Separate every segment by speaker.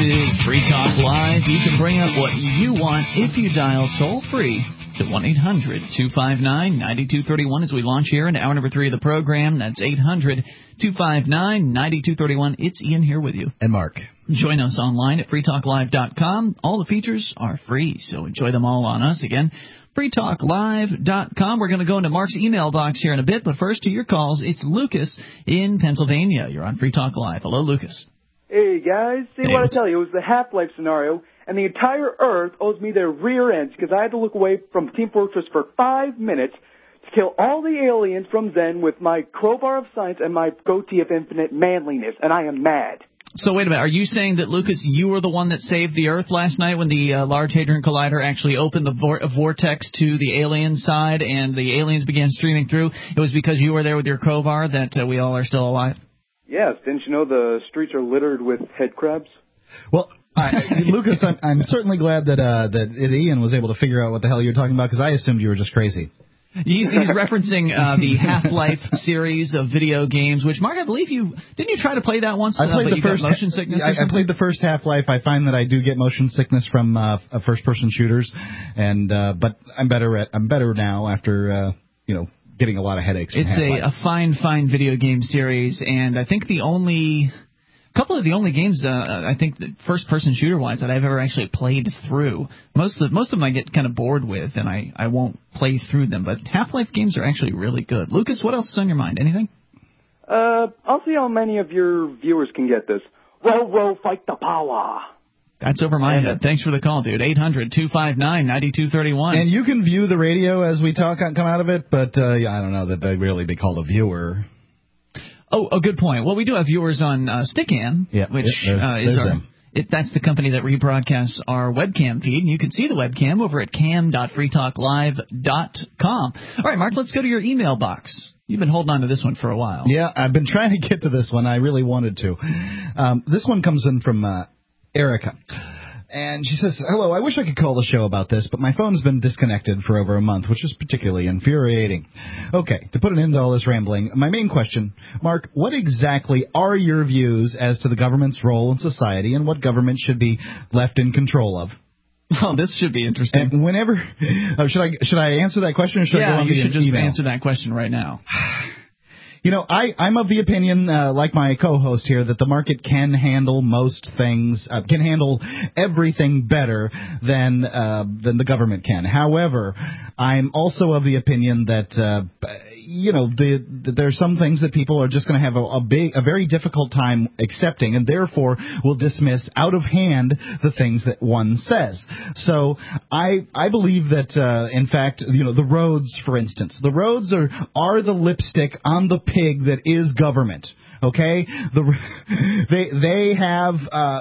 Speaker 1: is Free Talk Live. You can bring up what you want if you dial toll-free to 1-800-259-9231 as we launch here into hour number 3 of the program. That's 800-259-9231. It's Ian here with you.
Speaker 2: And Mark.
Speaker 1: Join us online at freetalklive.com. All the features are free, so enjoy them all on us. Again, freetalklive.com. We're going to go into Mark's email box here in a bit, but first to your calls. It's Lucas in Pennsylvania. You're on Free Talk Live. Hello, Lucas.
Speaker 3: Hey, guys. See what I tell you. It was the Half-Life scenario, and the entire Earth owes me their rear ends because I had to look away from Team Fortress for 5 minutes to kill all the aliens from Zen with my crowbar of science and my goatee of infinite manliness, and I am mad.
Speaker 1: So wait a minute. Are you saying that, Lucas, you were the one that saved the Earth last night when the Large Hadron Collider actually opened the vortex to the alien side and the aliens began streaming through? It was because you were there with your crowbar that we all are still alive?
Speaker 3: Yes. Didn't you know the streets are littered with head crabs?
Speaker 2: Well, Lucas, I'm certainly glad that Ian was able to figure out what the hell you're talking about because I assumed you were just crazy.
Speaker 1: He's referencing the Half-Life series of video games, which, Mark, I believe didn't you try to play that once?
Speaker 2: I played the first
Speaker 1: motion sickness. I
Speaker 2: played the first Half-Life. I find that I do get motion sickness from first-person shooters, and but I'm better now after getting a lot of headaches. From
Speaker 1: it's a fine video game series, and I think couple of the only games, I think, first-person shooter-wise that I've ever actually played through. Most of them I get kind of bored with, and I won't play through them. But Half-Life games are actually really good. Lucas, what else is on your mind? Anything?
Speaker 3: I'll see how many of your viewers can get this. Row, fight the power.
Speaker 1: That's over my head. Thanks for the call, dude. 800-259-9231.
Speaker 2: And you can view the radio as we come out of it, but I don't know that they'd really be called a viewer.
Speaker 1: Oh, a good point. Well, we do have viewers on Stickan, which is that's the company that rebroadcasts our webcam feed, and you can see the webcam over at cam.freetalklive.com. All right, Mark, let's go to your email box. You've been holding on to this one for a while.
Speaker 2: Yeah, I've been trying to get to this one. I really wanted to. This one comes in from Erica. And she says, hello, I wish I could call the show about this, but my phone's been disconnected for over a month, which is particularly infuriating. Okay, to put an end to all this rambling, my main question, Mark, what exactly are your views as to the government's role in society and what government should be left in control of?
Speaker 1: Oh, this should be interesting.
Speaker 2: And whenever, should I answer that question or should I go on the email?
Speaker 1: Yeah, you should just answer that question right now.
Speaker 2: You know, I'm of the opinion, like my co-host here, that the market can handle most things, can handle everything better than the government can. However, I'm also of the opinion that, there are some things that people are just going to have a very difficult time accepting, and therefore will dismiss out of hand the things that one says. So I believe that, in fact, the roads, for instance, the roads are the lipstick on the pig that is government. Okay, they have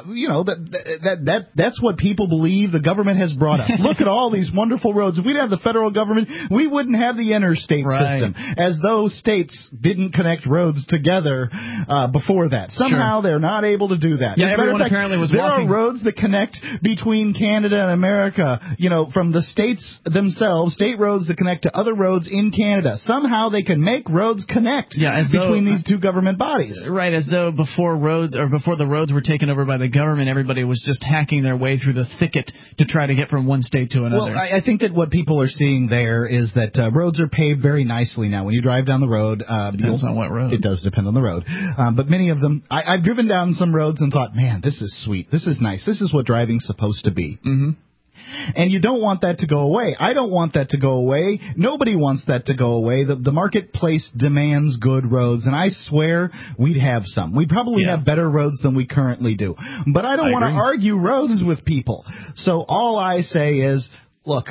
Speaker 2: that's what people believe the government has brought us. Look at all these wonderful roads. If we'd have the federal government, we wouldn't have the interstate system. As though states didn't connect roads together before that. Somehow they're not able to do that.
Speaker 1: Yeah, everyone apparently was walking.
Speaker 2: There are roads that connect between Canada and America. From the states themselves, state roads that connect to other roads in Canada. Somehow they can make roads connect between these two government bodies.
Speaker 1: Right, as though before the roads were taken over by the government, everybody was just hacking their way through the thicket to try to get from one state to another.
Speaker 2: Well, I think that what people are seeing there is that roads are paved very nicely now. When you drive down the road,
Speaker 1: depends on what road.
Speaker 2: It does depend on the road, but many of them, I've driven down some roads and thought, man, this is sweet, this is nice, this is what driving's supposed to be.
Speaker 1: Mm-hmm.
Speaker 2: And you don't want that to go away. I don't want that to go away. Nobody wants that to go away. The marketplace demands good roads, and I swear we'd have some. We'd probably have better roads than we currently do. But I don't want to argue roads with people. So all I say is, look,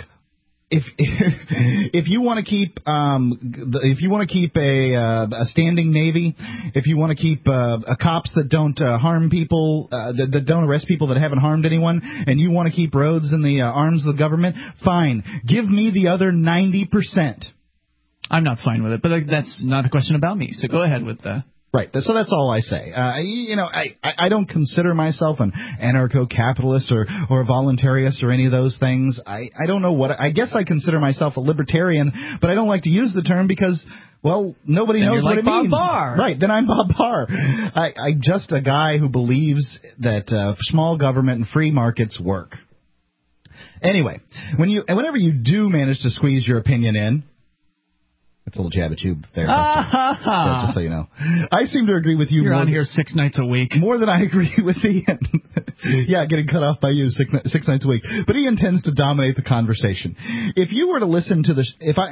Speaker 2: if you want to keep a standing navy, if you want to keep cops that don't harm people, that don't arrest people that haven't harmed anyone, and you want to keep roads in the arms of the government, fine. Give me the other 90%.
Speaker 1: I'm not fine with it, but that's not a question about me. So go ahead with that.
Speaker 2: Right. So that's all I say. I don't consider myself an anarcho-capitalist or a voluntarist or any of those things. I don't know what. I guess I consider myself a libertarian, but I don't like to use the term because, Well, nobody
Speaker 1: then
Speaker 2: knows
Speaker 1: you're
Speaker 2: what
Speaker 1: like
Speaker 2: it
Speaker 1: Bob
Speaker 2: means.
Speaker 1: Barr.
Speaker 2: Right, then I'm Bob Barr. I'm just a guy who believes that small government and free markets work. Anyway, whenever you do manage to squeeze your opinion in, that's a little jab at you there. Just so you know. I seem to agree with you.
Speaker 1: You're on here 6 nights a week.
Speaker 2: More than I agree with Ian. Yeah, getting cut off by you 6 nights a week. But Ian tends to dominate the conversation. If you were to listen to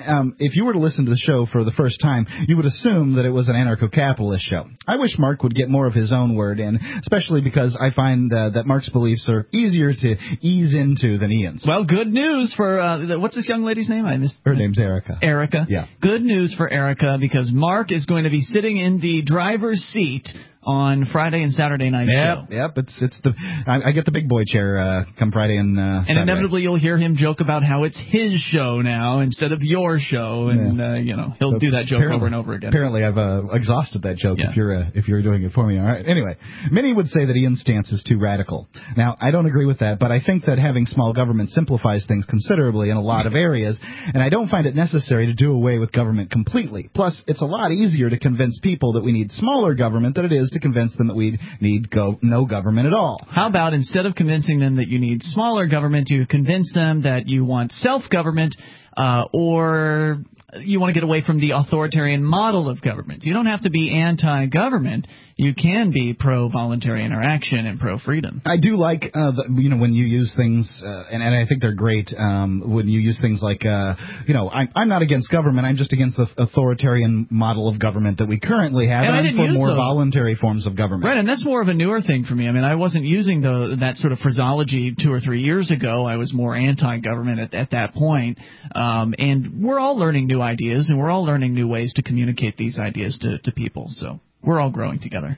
Speaker 2: the show for the first time, you would assume that it was an anarcho-capitalist show. I wish Mark would get more of his own word in, especially because I find that Mark's beliefs are easier to ease into than Ian's.
Speaker 1: Well, good news for what's this young lady's name?
Speaker 2: Her name's Erica.
Speaker 1: Erica.
Speaker 2: Yeah.
Speaker 1: Good news for Erica because Mark is going to be sitting in the driver's seat on Friday and Saturday night show.
Speaker 2: Yep. I get the big boy chair come Friday and Saturday.
Speaker 1: And inevitably you'll hear him joke about how it's his show now instead of your show, and he'll do that joke over and over again.
Speaker 2: Apparently, I've exhausted that joke. Yeah. If you're doing it for me, all right. Anyway, many would say that Ian's stance is too radical. Now, I don't agree with that, but I think that having small government simplifies things considerably in a lot of areas, and I don't find it necessary to do away with government completely. Plus, it's a lot easier to convince people that we need smaller government than it is to convince them that we need no government at all.
Speaker 1: How about instead of convincing them that you need smaller government, you convince them that you want self-government or you want to get away from the authoritarian model of government. You don't have to be anti-government. You can be pro-voluntary interaction and pro-freedom.
Speaker 2: I do like, when you use things, and I think they're great, when you use things like, I'm not against government, I'm just against the authoritarian model of government that we currently have, and I'm for more voluntary forms of government.
Speaker 1: Right, and that's more of a newer thing for me. I mean, I wasn't using that sort of phraseology 2 or 3 years ago. I was more anti-government at that point, and we're all learning new ideas, and we're all learning new ways to communicate these ideas to people, so we're all growing together.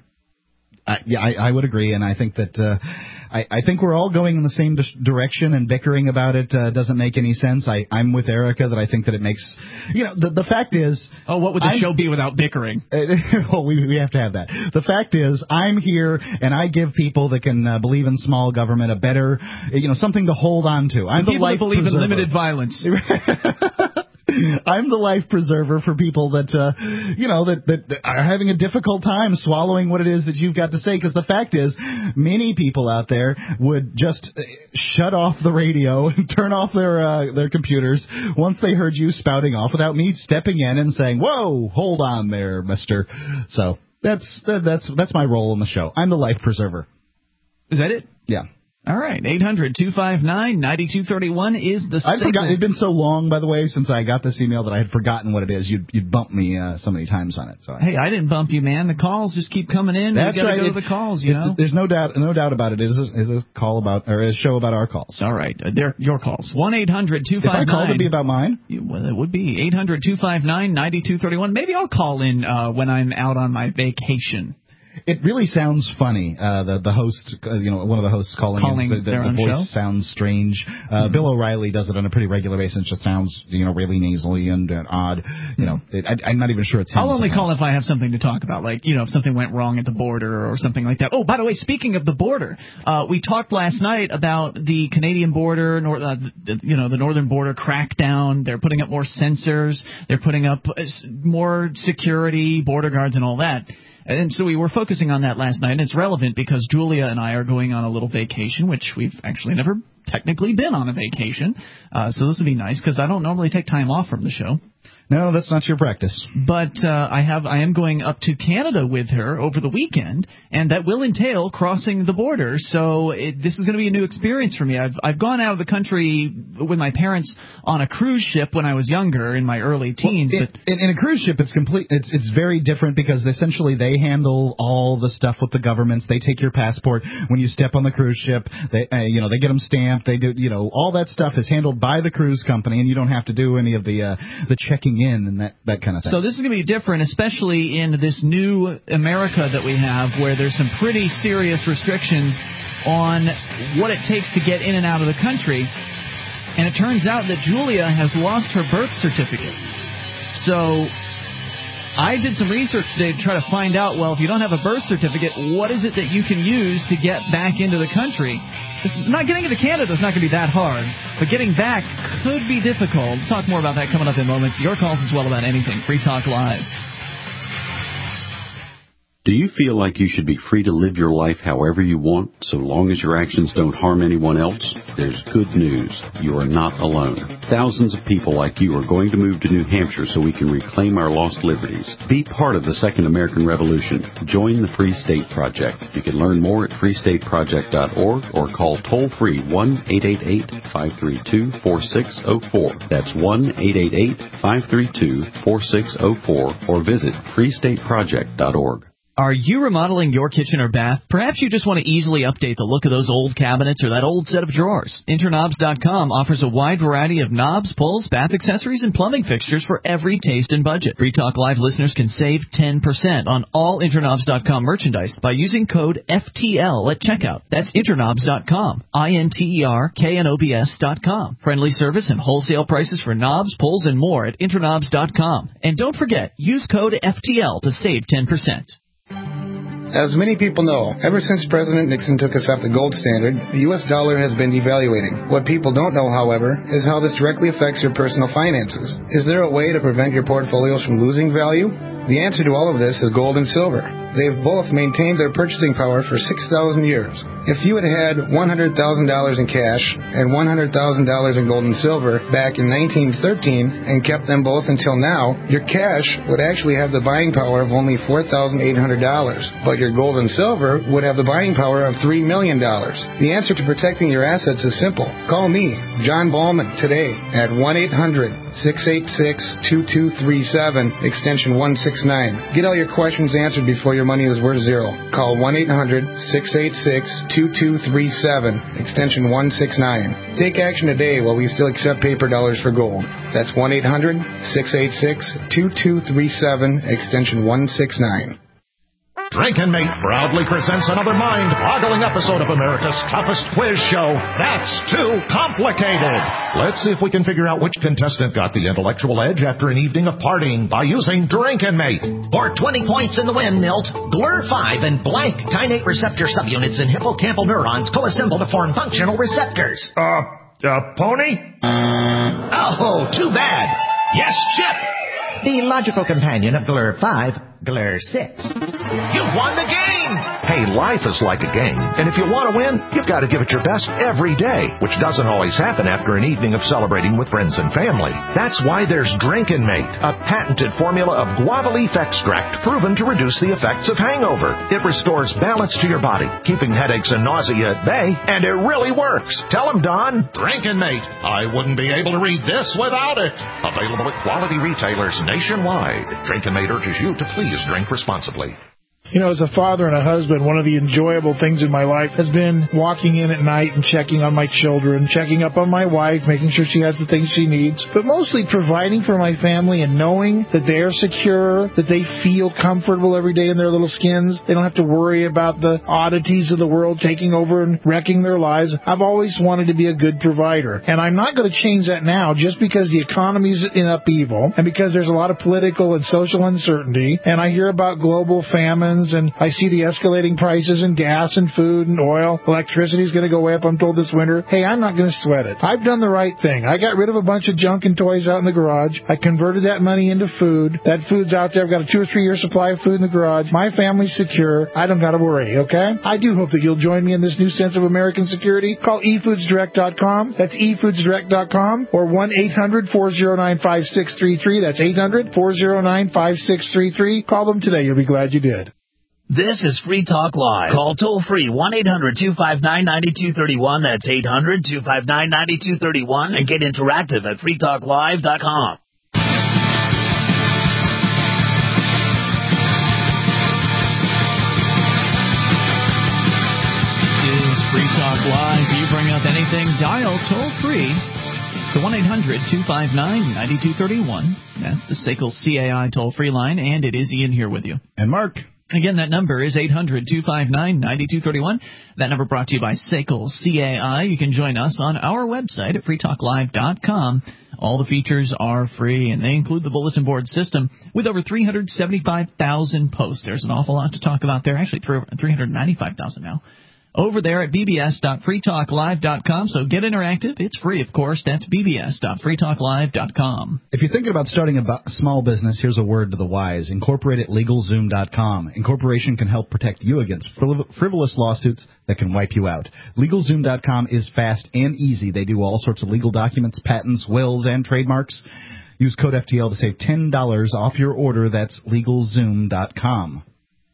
Speaker 2: I would agree, and I think that I think we're all going in the same direction, and bickering about it doesn't make any sense. I'm with Erica that I think that it makes, the fact is...
Speaker 1: Oh, what would the show be without bickering?
Speaker 2: Well, we have to have that. The fact is, I'm here, and I give people that can believe in small government a better, something to hold on to. I'm the life
Speaker 1: believe
Speaker 2: preserver.
Speaker 1: In limited violence.
Speaker 2: I'm the life preserver for people that are having a difficult time swallowing what it is that you've got to say. Because the fact is, many people out there would just shut off the radio and turn off their computers once they heard you spouting off without me stepping in and saying, "Whoa, hold on there, mister." So that's my role in the show. I'm the life preserver.
Speaker 1: Is that it?
Speaker 2: Yeah.
Speaker 1: All right, 800-259-9231 is the signal.
Speaker 2: I forgot. It'd been so long, by the way, since I got this email that I had forgotten what it is. You'd bumped me so many times on it. So
Speaker 1: hey, I didn't bump you, man. The calls just keep coming in.
Speaker 2: That's right.
Speaker 1: Go to the calls,
Speaker 2: There's no doubt about it. It is a call about, or a show about our calls.
Speaker 1: All right, they're your calls. 1-800-259.
Speaker 2: If I called, it'd be about mine.
Speaker 1: Well, it would be 800-259-9231. Maybe I'll call in when I'm out on my vacation.
Speaker 2: It really sounds funny. The host, one of the hosts calling in, the voice sounds strange. Bill O'Reilly does it on a pretty regular basis. It just sounds, really nasally and odd. I'm not even sure it's him.
Speaker 1: I'll only call if I have something to talk about, like, if something went wrong at the border or something like that. Oh, by the way, speaking of the border, we talked last night about the Canadian border, the northern border crackdown. They're putting up more sensors. They're putting up more security, border guards, and all that. And so we were focusing on that last night, and it's relevant because Julia and I are going on a little vacation, which we've actually never technically been on a vacation. So this would be nice because I don't normally take time off from the show.
Speaker 2: No, that's not your practice.
Speaker 1: But I am going up to Canada with her over the weekend, and that will entail crossing the border. So this is going to be a new experience for me. I've gone out of the country with my parents on a cruise ship when I was younger, in my early teens.
Speaker 2: Well, in a cruise ship, it's very different because essentially they handle all the stuff with the governments. They take your passport when you step on the cruise ship. They get them stamped. They do all that stuff is handled by the cruise company, and you don't have to do any of the checking in and that kind of thing.
Speaker 1: So this is going to be different, especially in this new America that we have, where there's some pretty serious restrictions on what it takes to get in and out of the country. And it turns out that Julia has lost her birth certificate. So I did some research today to try to find out, well, if you don't have a birth certificate, what is it that you can use to get back into the country? Not getting into Canada is not going to be that hard, but getting back could be difficult. We'll talk more about that coming up in moments. Your calls as well about anything. Free Talk Live.
Speaker 4: Do you feel like you should be free to live your life however you want, so long as your actions don't harm anyone else? There's good news. You are not alone. Thousands of people like you are going to move to New Hampshire so we can reclaim our lost liberties. Be part of the Second American Revolution. Join the Free State Project. You can learn more at freestateproject.org or call toll-free 1-888-532-4604. That's 1-888-532-4604 or visit freestateproject.org.
Speaker 1: Are you remodeling your kitchen or bath? Perhaps you just want to easily update the look of those old cabinets or that old set of drawers. Interknobs.com offers a wide variety of knobs, pulls, bath accessories, and plumbing fixtures for every taste and budget. Free Talk Live listeners can save 10% on all Interknobs.com merchandise by using code FTL at checkout. That's Interknobs.com, INTERKNOBS.com. Friendly service and wholesale prices for knobs, pulls, and more at Interknobs.com. And don't forget, use code FTL to save 10%.
Speaker 5: As many people know, ever since President Nixon took us off the gold standard, the U.S. dollar has been devaluating. What people don't know, however, is how this directly affects your personal finances. Is there a way to prevent your portfolios from losing value? The answer to all of this is gold and silver. They've both maintained their purchasing power for 6,000 years. If you had $100,000 in cash and $100,000 in gold and silver back in 1913 and kept them both until now, your cash would actually have the buying power of only $4,800, but your gold and silver would have the buying power of $3 million. The answer to protecting your assets is simple. Call me, John Ballman, today at 1-800-686-2237, extension 169. Get all your questions answered before your money is worth zero. Call 1-800-686-2237, extension 169. Take action today while we still accept paper dollars for gold. That's 1-800-686-2237, extension 169.
Speaker 6: Drinkin' Mate proudly presents another mind-boggling episode of America's toughest quiz show, That's Too Complicated. Let's see if we can figure out which contestant got the intellectual edge after an evening of partying by using Drinkin' Mate.
Speaker 7: For 20 points in the win, Milt, GLUR5 and blank kainate receptor subunits in hippocampal neurons co-assemble to form functional receptors.
Speaker 6: Pony?
Speaker 7: Oh, too bad. Yes, Chip. The logical companion of GLUR5, GLUR6.
Speaker 6: You've won the game! Hey, life is like a game, and if you want to win, you've got to give it your best every day, which doesn't always happen after an evening of celebrating with friends and family. That's why there's Drinkin' Mate, a patented formula of guava leaf extract proven to reduce the effects of hangover. It restores balance to your body, keeping headaches and nausea at bay, and it really works. Tell them, Don. Drinkin' Mate. I wouldn't be able to read this without it. Available at quality retailers nationwide. Drinkin' Mate urges you to please drink responsibly.
Speaker 8: You know, as a father and a husband, one of the enjoyable things in my life has been walking in at night and checking on my children, checking up on my wife, making sure she has the things she needs, but mostly providing for my family and knowing that they're secure, that they feel comfortable every day in their little skins. They don't have to worry about the oddities of the world taking over and wrecking their lives. I've always wanted to be a good provider, and I'm not going to change that now just because the economy's in upheaval and because there's a lot of political and social uncertainty, and I hear about global famines, and I see the escalating prices in gas and food and oil. Electricity's going to go way up, I'm told, this winter. Hey, I'm not going to sweat it. I've done the right thing. I got rid of a bunch of junk and toys out in the garage. I converted that money into food. That food's out there. I've got a 2 or 3 year supply of food in the garage. My family's secure. I don't got to worry, okay? I do hope that you'll join me in this new sense of American security. Call eFoodsDirect.com. That's eFoodsDirect.com or 1-800-409-5633. That's 800-409-5633. Call them today. You'll be glad you did.
Speaker 7: This is Free Talk Live. Call toll-free 1-800-259-9231. That's 800-259-9231. And get interactive at freetalklive.com.
Speaker 1: This is Free Talk Live. You bring up anything, dial toll-free to 1-800-259-9231. That's the SACL CAI toll-free line, and it is Ian here with you.
Speaker 2: And Mark.
Speaker 1: Again, that number is 800-259-9231. That number brought to you by SACL CAI. You can join us on our website at freetalklive.com. All the features are free, and they include the bulletin board system with over 375,000 posts. There's an awful lot to talk about there. Actually, 395,000 now. over there at bbs.freetalklive.com. So get interactive. It's free, of course. That's bbs.freetalklive.com.
Speaker 2: If you're thinking about starting a small business, here's a word to the wise. Incorporate at LegalZoom.com. Incorporation can help protect you against frivolous lawsuits that can wipe you out. LegalZoom.com is fast and easy. They do all sorts of legal documents, patents, wills, and trademarks. Use code FTL to save $10 off your order. That's LegalZoom.com.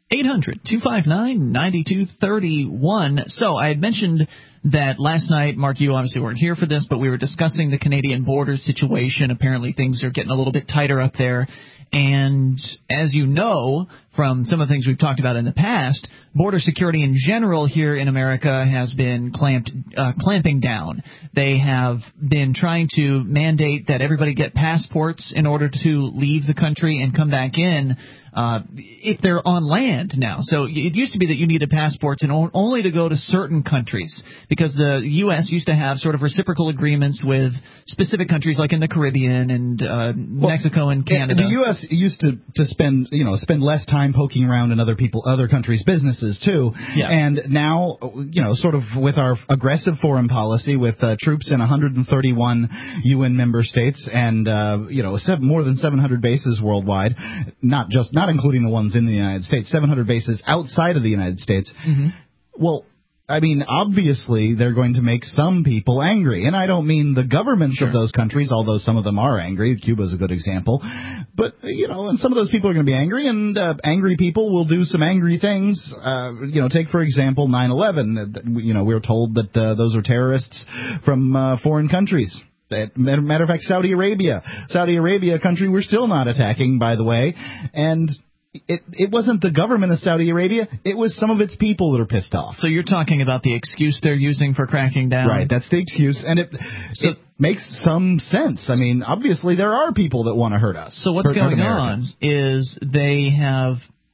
Speaker 1: 800-259-9231. So I had mentioned that last night, Mark, you obviously weren't here for this, but we were discussing the Canadian border situation. Apparently things are getting a little bit tighter up there. And as you know from some of the things we've talked about in the past, border security in general here in America has been clamping down. They have been trying to mandate that everybody get passports in order to leave the country and come back in if they're on land now. So it used to be that you needed passports and only to go to certain countries, because the U.S. used to have sort of reciprocal agreements with specific countries like in the Caribbean and Mexico and Canada.
Speaker 2: The U.S. used to spend less time poking around in other countries' businesses too.
Speaker 1: Yeah.
Speaker 2: And now, sort of with our aggressive foreign policy, with troops in 131 UN member states and more than 700 bases worldwide, not including the ones in the United States, 700 bases outside of the United States.
Speaker 1: Mm-hmm.
Speaker 2: Well, I mean, obviously they're going to make some people angry. And I don't mean the governments of those countries, although some of them are angry. Cuba's a good example. But, and some of those people are going to be angry, and angry people will do some angry things. Take, for example, 9/11. We were told that those are terrorists from foreign countries. Matter of fact, Saudi Arabia, a country we're still not attacking, by the way, and it wasn't the government of Saudi Arabia, it was some of its people that are pissed off.
Speaker 1: So you're talking about the excuse they're using for cracking down?
Speaker 2: Right, that's the excuse, and it makes some sense. I mean, obviously there are people that want to hurt us.
Speaker 1: So what's going on is they have,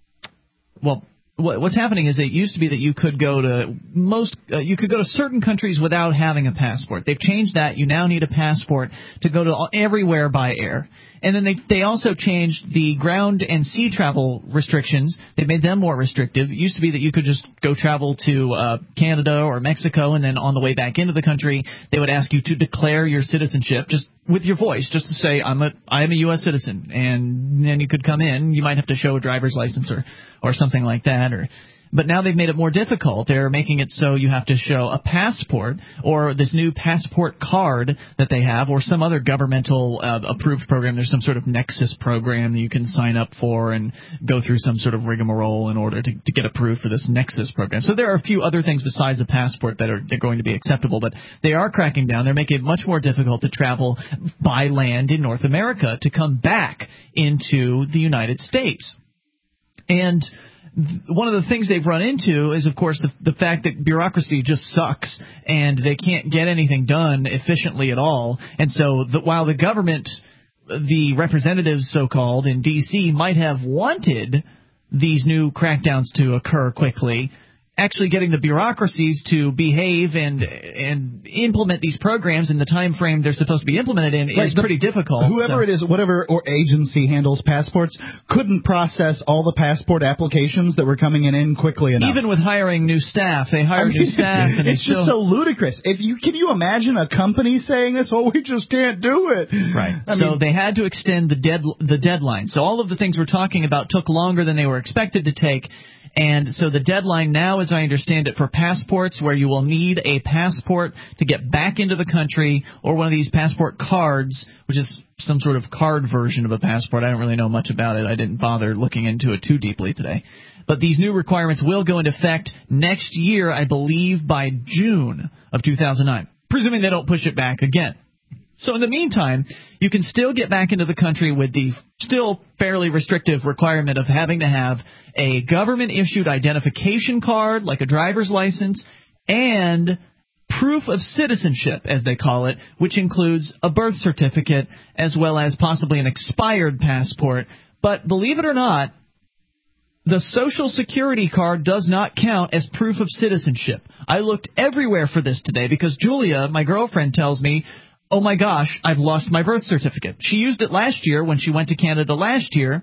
Speaker 1: what's happening is it used to be that you could go to certain countries without having a passport. They've changed that. You now need a passport to go to everywhere by air. And then they also changed the ground and sea travel restrictions. They made them more restrictive. It used to be that you could just go travel to Canada or Mexico, and then on the way back into the country, they would ask you to declare your citizenship just with your voice, just to say, I am a U.S. citizen, and then you could come in. You might have to show a driver's license or something like that, but now they've made it more difficult. They're making it so you have to show a passport or this new passport card that they have, or some other governmental approved program. There's some sort of Nexus program that you can sign up for and go through some sort of rigmarole in order to get approved for this Nexus program. So there are a few other things besides the passport that are going to be acceptable, but they are cracking down. They're making it much more difficult to travel by land in North America to come back into the United States. And one of the things they've run into is, of course, the fact that bureaucracy just sucks and they can't get anything done efficiently at all. And so while the government, the representatives so-called in D.C. might have wanted these new crackdowns to occur quickly, actually getting the bureaucracies to behave and implement these programs in the time frame they're supposed to be implemented in is pretty difficult.
Speaker 2: Whoever it is, whatever agency handles passports, couldn't process all the passport applications that were coming in quickly enough.
Speaker 1: Even with hiring new staff, they hire new staff, and
Speaker 2: it's just so ludicrous. Can you imagine a company saying this? Oh, we just can't do it.
Speaker 1: Right. So they had to extend the deadline. So all of the things we're talking about took longer than they were expected to take. And so the deadline now, as I understand it, for passports, where you will need a passport to get back into the country, or one of these passport cards, which is some sort of card version of a passport. I don't really know much about it. I didn't bother looking into it too deeply today. But these new requirements will go into effect next year, I believe, by June of 2009, presuming they don't push it back again. So in the meantime, you can still get back into the country with the still fairly restrictive requirement of having to have a government-issued identification card, like a driver's license, and proof of citizenship, as they call it, which includes a birth certificate as well as possibly an expired passport. But believe it or not, the Social Security card does not count as proof of citizenship. I looked everywhere for this today because Julia, my girlfriend, tells me, oh my gosh, I've lost my birth certificate. She used it last year when she went to Canada last year,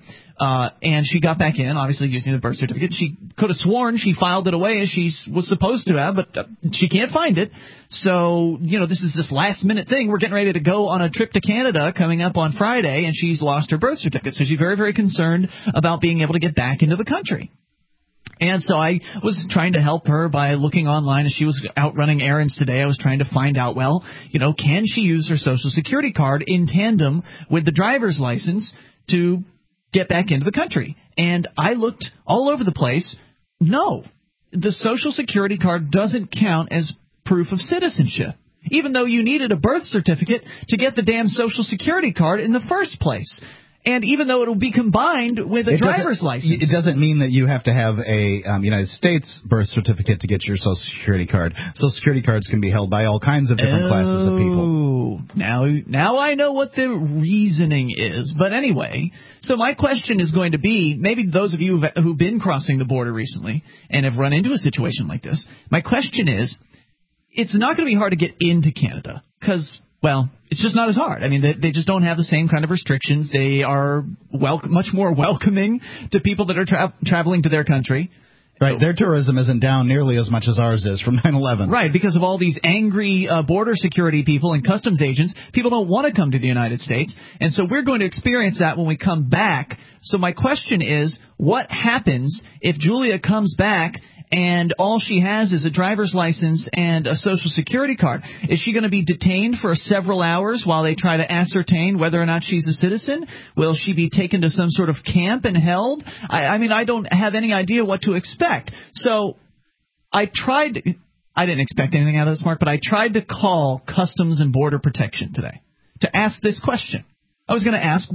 Speaker 1: and she got back in, obviously using the birth certificate. She could have sworn she filed it away as she was supposed to have, but she can't find it. So, this is this last-minute thing. We're getting ready to go on a trip to Canada coming up on Friday, and she's lost her birth certificate. So she's very, very concerned about being able to get back into the country. And so I was trying to help her by looking online. As she was out running errands today, I was trying to find out, can she use her Social Security card in tandem with the driver's license to get back into the country? And I looked all over the place. No, the Social Security card doesn't count as proof of citizenship, even though you needed a birth certificate to get the damn Social Security card in the first place. And even though it will be combined with a driver's license.
Speaker 2: It doesn't mean that you have to have a United States birth certificate to get your Social Security card. Social Security cards can be held by all kinds of different classes of people.
Speaker 1: Now I know what the reasoning is. But anyway, so my question is going to be, maybe those of you who've been crossing the border recently and have run into a situation like this, my question is, it's not going to be hard to get into Canada because, it's just not as hard. I mean, they just don't have the same kind of restrictions. They are much more welcoming to people that are traveling to their country.
Speaker 2: Right, their tourism isn't down nearly as much as ours is from 9/11.
Speaker 1: Right, because of all these angry border security people and customs agents. People don't want to come to the United States, and so we're going to experience that when we come back. So my question is, what happens if Julia comes back and all she has is a driver's license and a Social Security card? Is she going to be detained for several hours while they try to ascertain whether or not she's a citizen? Will she be taken to some sort of camp and held? I mean, I don't have any idea what to expect. So I didn't expect anything out of this, Mark, but I tried to call Customs and Border Protection today to ask this question. I was going to ask,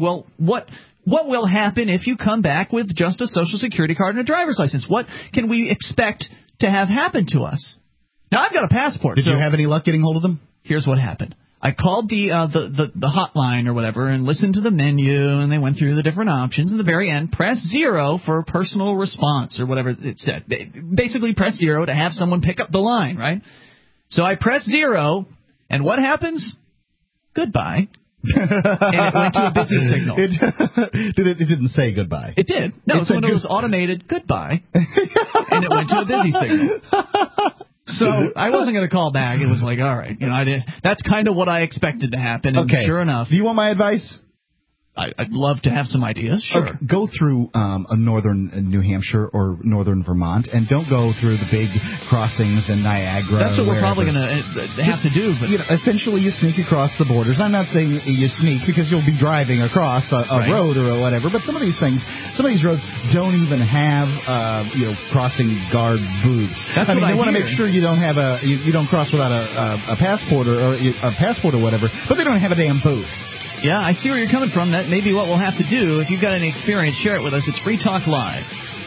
Speaker 1: what will happen if you come back with just a Social Security card and a driver's license? What can we expect to have happen to us? Now, I've got a passport.
Speaker 2: Did you have any luck getting hold of them?
Speaker 1: Here's what happened. I called the hotline or whatever and listened to the menu, and they went through the different options. At the very end, press 0 for personal response or whatever it said. Basically, press 0 to have someone pick up the line, right? So I press 0, and what happens? Goodbye. And it went to a busy signal.
Speaker 2: It didn't say goodbye.
Speaker 1: It did. No, it was automated goodbye, and it went to a busy signal. So I wasn't going to call back. It was like, all right, that's kind of what I expected to happen. And sure enough.
Speaker 2: Do you want my advice?
Speaker 1: I'd love to have some ideas. Sure.
Speaker 2: Okay, go through northern New Hampshire or northern Vermont, and don't go through the big crossings in Niagara.
Speaker 1: That's what we're probably going to have to do. But
Speaker 2: essentially, you sneak across the borders. I'm not saying you sneak because you'll be driving across a road or whatever. But some of these roads don't even have crossing guard booths.
Speaker 1: That's what I
Speaker 2: want to make sure you don't have you don't cross without a passport or a passport or whatever. But they don't have a damn booth.
Speaker 1: Yeah, I see where you're coming from. That may be what we'll have to do. If you've got any experience, share it with us. It's Free Talk Live.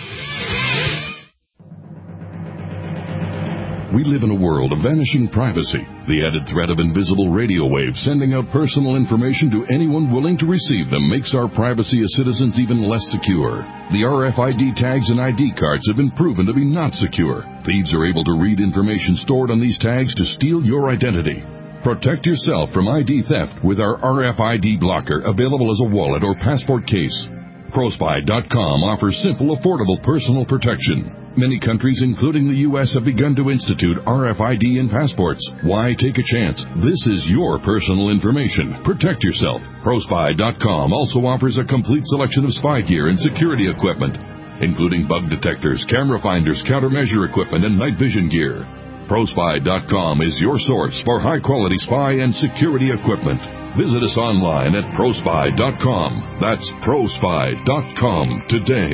Speaker 9: We live in a world of vanishing privacy. The added threat of invisible radio waves sending out personal information to anyone willing to receive them makes our privacy as citizens even less secure. The RFID tags and ID cards have been proven to be not secure. Thieves are able to read information stored on these tags to steal your identity. Protect yourself from ID theft with our RFID blocker, available as a wallet or passport case. ProSpy.com offers simple, affordable personal protection. Many countries, including the U.S., have begun to institute RFID in passports. Why take a chance? This is your personal information. Protect yourself. ProSpy.com also offers a complete selection of spy gear and security equipment, including bug detectors, camera finders, countermeasure equipment, and night vision gear. ProSpy.com is your source for high-quality spy and security equipment. Visit us online at ProSpy.com. That's ProSpy.com today.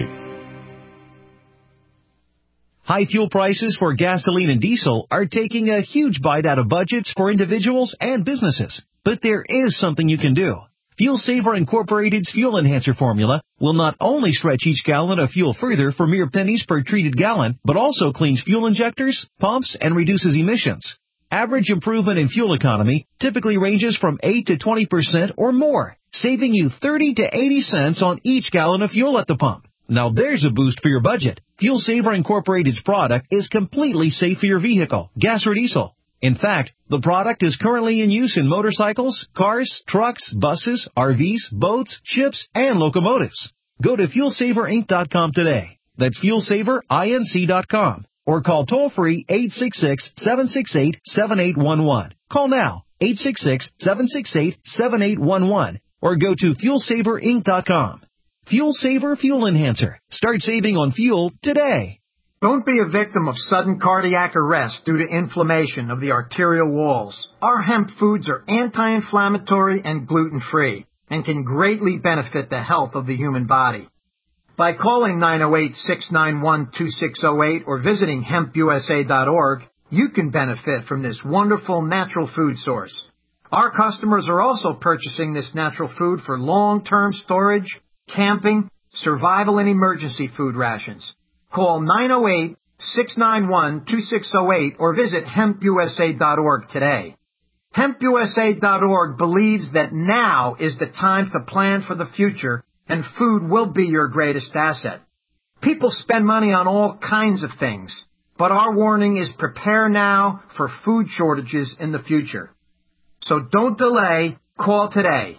Speaker 6: High fuel prices for gasoline and diesel are taking a huge bite out of budgets for individuals and businesses. But there is something you can do. Fuel Saver Incorporated's Fuel Enhancer formula will not only stretch each gallon of fuel further for mere pennies per treated gallon, but also cleans fuel injectors, pumps, and reduces emissions. Average improvement in fuel economy typically ranges from 8 to 20% or more, saving you 30 to 80 cents on each gallon of fuel at the pump. Now there's a boost for your budget. Fuel Saver Incorporated's product is completely safe for your vehicle, gas or diesel. In fact, the product is currently in use in motorcycles, cars, trucks, buses, RVs, boats, ships, and locomotives. Go to FuelSaverInc.com today. That's FuelSaverInc.com. Or call toll-free 866-768-7811. Call now, 866-768-7811. Or go to FuelSaverInc.com. FuelSaver Fuel Enhancer. Start saving on fuel today.
Speaker 10: Don't be a victim of sudden cardiac arrest due to inflammation of the arterial walls. Our hemp foods are anti-inflammatory and gluten-free and can greatly benefit the health of the human body. By calling 908-691-2608 or visiting hempusa.org, you can benefit from this wonderful natural food source. Our customers are also purchasing this natural food for long-term storage, camping, survival, and emergency food rations. Call 908-691-2608 or visit hempusa.org today. Hempusa.org believes that now is the time to plan for the future, and food will be your greatest asset. People spend money on all kinds of things, but our warning is prepare now for food shortages in the future. So don't delay, call today,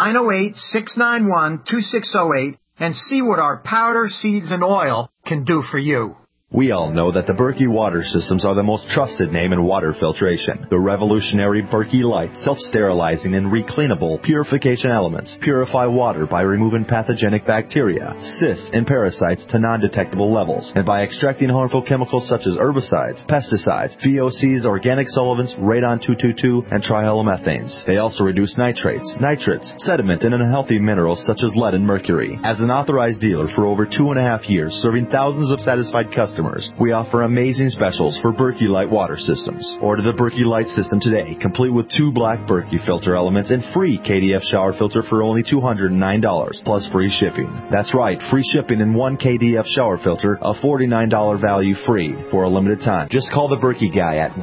Speaker 10: 908-691-2608, and see what our powder, seeds, and oil can do for you.
Speaker 11: We all know that the Berkey water systems are the most trusted name in water filtration. The revolutionary Berkey Light self-sterilizing and recleanable purification elements purify water by removing pathogenic bacteria, cysts, and parasites to non-detectable levels, and by extracting harmful chemicals such as herbicides, pesticides, VOCs, organic solvents, radon-222, and trihalomethanes. They also reduce nitrates, nitrates, sediment, and unhealthy minerals such as lead and mercury. As an authorized dealer for over 2.5 years, serving thousands of satisfied customers, we offer amazing specials for Berkey Light water systems. Order the Berkey Light system today, complete with 2 black Berkey filter elements and free KDF shower filter for only $209, plus free shipping. That's right, free shipping and 1 KDF shower filter, a $49 value free for a limited time. Just call the Berkey guy at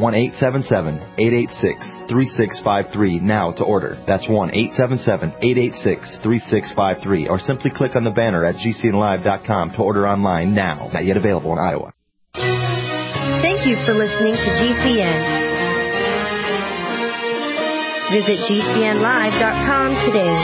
Speaker 11: 1-877-886-3653 now to order. That's 1-877-886-3653, or simply click on the banner at gcnlive.com to order online now. Not yet available in Iowa.
Speaker 12: Thank you for listening to GCN. Visit GCNlive.com today.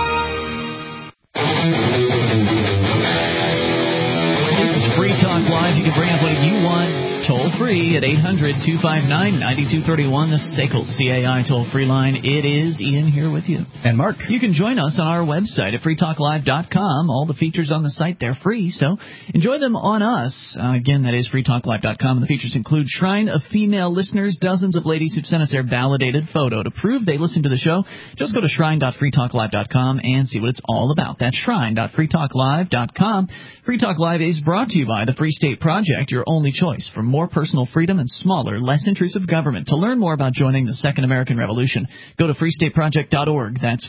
Speaker 1: This is Free Talk Live. You can bring up what you want toll-free at 800-259-9231, the SACL CAI toll-free line. It is Ian here with you.
Speaker 2: And Mark.
Speaker 1: You can join us on our website at freetalklive.com. All the features on the site, they're free, so enjoy them on us. Again, that is freetalklive.com. And the features include Shrine of Female Listeners, dozens of ladies who've sent us their validated photo to prove they listen to the show. Just go to shrine.freetalklive.com and see what it's all about. That's shrine.freetalklive.com. Free Talk Live is brought to you by the Free State Project, your only choice for more personal freedom and smaller, less intrusive government. To learn more about joining the Second American Revolution, go to freestateproject.org. That's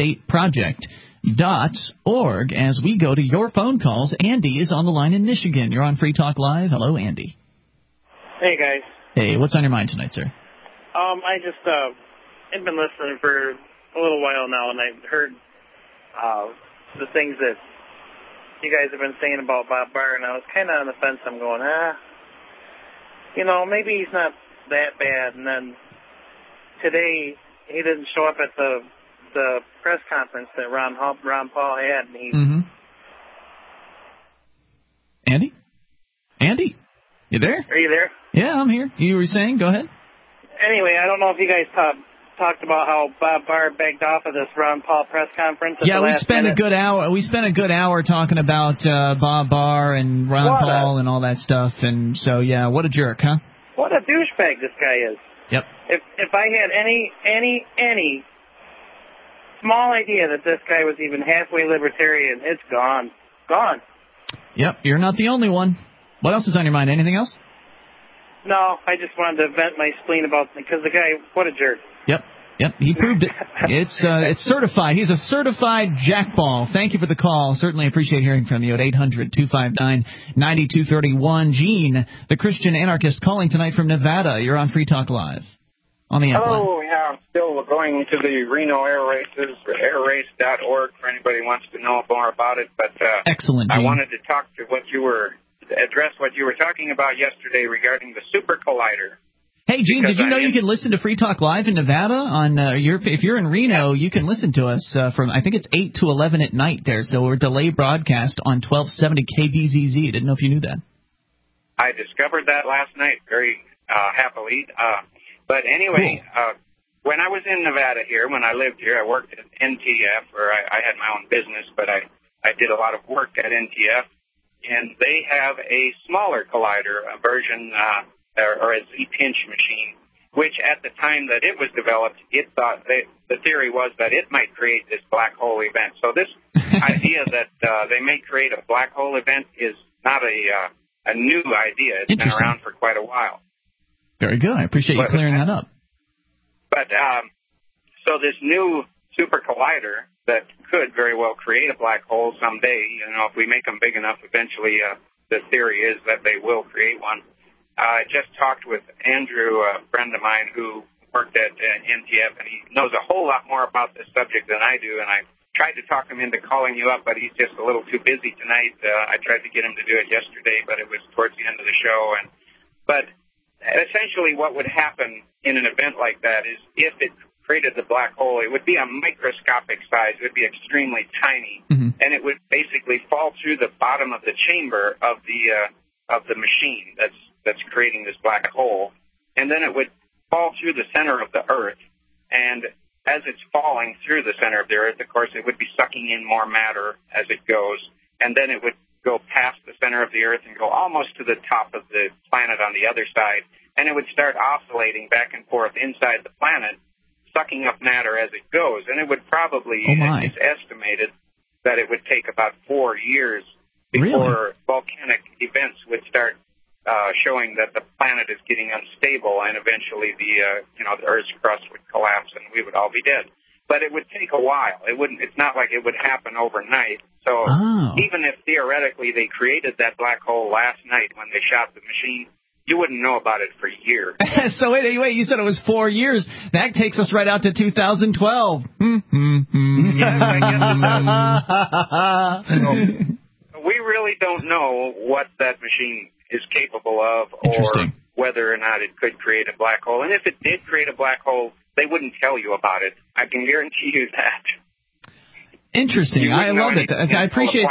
Speaker 1: freestateproject.org. As we go to your phone calls, Andy is on the line in Michigan. You're on Free Talk Live. Hello, Andy.
Speaker 13: Hey, guys.
Speaker 1: Hey, what's on your mind tonight, sir?
Speaker 13: I just I've been listening for a little while now, and I've heard the things that you guys have been saying about Bob Barr, and I was kind of on the fence. I'm going, maybe he's not that bad. And then today he didn't show up at the press conference that Ron Paul had. And he
Speaker 1: Andy, you there?
Speaker 13: Are you there?
Speaker 1: Yeah, I'm here. You were saying? Go ahead.
Speaker 13: Anyway, I don't know if you guys talked about how Bob Barr begged off of this Ron Paul press conference.
Speaker 1: Yeah, we spent a good hour. We spent a good hour talking about Bob Barr and Ron Paul and all that stuff. And so, yeah, what a jerk, huh?
Speaker 13: What a douchebag this guy is.
Speaker 1: Yep.
Speaker 13: If I had any small idea that this guy was even halfway libertarian, it's gone. Gone.
Speaker 1: Yep, you're not the only one. What else is on your mind? Anything else?
Speaker 13: No, I just wanted to vent my spleen about because the guy, what a jerk.
Speaker 1: Yep, he proved it. It's certified. He's a certified jackball. Thank you for the call. Certainly appreciate hearing from you at 800-259-9231. Gene, the Christian anarchist, calling tonight from Nevada. You're on Free Talk Live. On the app line.
Speaker 14: Oh, yeah, I'm still going to the Reno air races, airrace.org, for anybody who wants to know more about it. But
Speaker 1: excellent, Gene.
Speaker 14: I wanted to address what you were talking about yesterday regarding the Super Collider.
Speaker 1: Hey, Gene, did you know you can listen to Free Talk Live in Nevada? If you're in Reno, you can listen to us from, I think it's 8 to 11 at night there. So we're delay broadcast on 1270 KBZZ. Didn't know if you knew that.
Speaker 14: I discovered that last night very happily. But anyway, cool. When I was in Nevada here, when I lived here, I worked at NTF, or I had my own business, but I did a lot of work at NTF, and they have a smaller collider, a version, or a Z-pinch machine, which at the time that it was developed, it thought the theory was that it might create this black hole event. So this idea that they may create a black hole event is not a new idea. It's been around for quite a while.
Speaker 1: Very good. I appreciate you clearing that up.
Speaker 14: But so this new super collider that could very well create a black hole someday, if we make them big enough, eventually the theory is that they will create one. I just talked with Andrew, a friend of mine who worked at NTF, and he knows a whole lot more about this subject than I do, and I tried to talk him into calling you up, but he's just a little too busy tonight. I tried to get him to do it yesterday, but it was towards the end of the show. But essentially what would happen in an event like that is if it created the black hole, it would be a microscopic size. It would be extremely tiny, and it would basically fall through the bottom of the chamber of the machine that's creating this black hole, and then it would fall through the center of the Earth, and as it's falling through the center of the Earth, of course, it would be sucking in more matter as it goes, and then it would go past the center of the Earth and go almost to the top of the planet on the other side, and it would start oscillating back and forth inside the planet, sucking up matter as it goes, and it would probably, it's estimated that it would take about 4 years before volcanic events would start showing that the planet is getting unstable, and eventually the Earth's crust would collapse and we would all be dead. But it would take a while. It's not like it would happen overnight. So even if theoretically they created that black hole last night when they shot the machine, you wouldn't know about it for years.
Speaker 1: So wait, you said it was 4 years. That takes us right out to 2012.
Speaker 14: So we really don't know what that machine is capable of, or whether or not it could create a black hole. And if it did create a black hole, they wouldn't tell you about it. I can guarantee you that.
Speaker 1: Interesting. I love it. I appreciate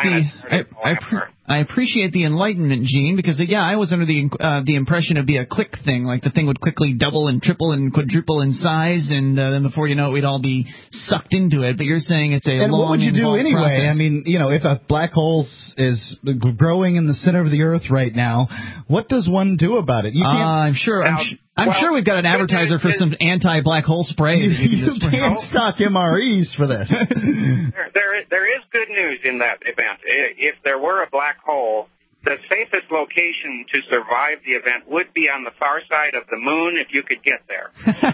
Speaker 1: I appreciate the enlightenment, Gene, because I was under the impression it'd be a quick thing, like the thing would quickly double and triple and quadruple in size, and then before you know it, we'd all be sucked into it. But you're saying it's a long,
Speaker 2: what would you do anyway?
Speaker 1: Process.
Speaker 2: I mean, if a black hole is growing in the center of the Earth right now, what does one do about it? You can't.
Speaker 1: I'm sure we've got an advertiser for some anti-black hole spray.
Speaker 2: You can't stock MREs for this.
Speaker 14: There is good news in that event. If there were a black hole, the safest location to survive the event would be on the far side of the moon if you could get there.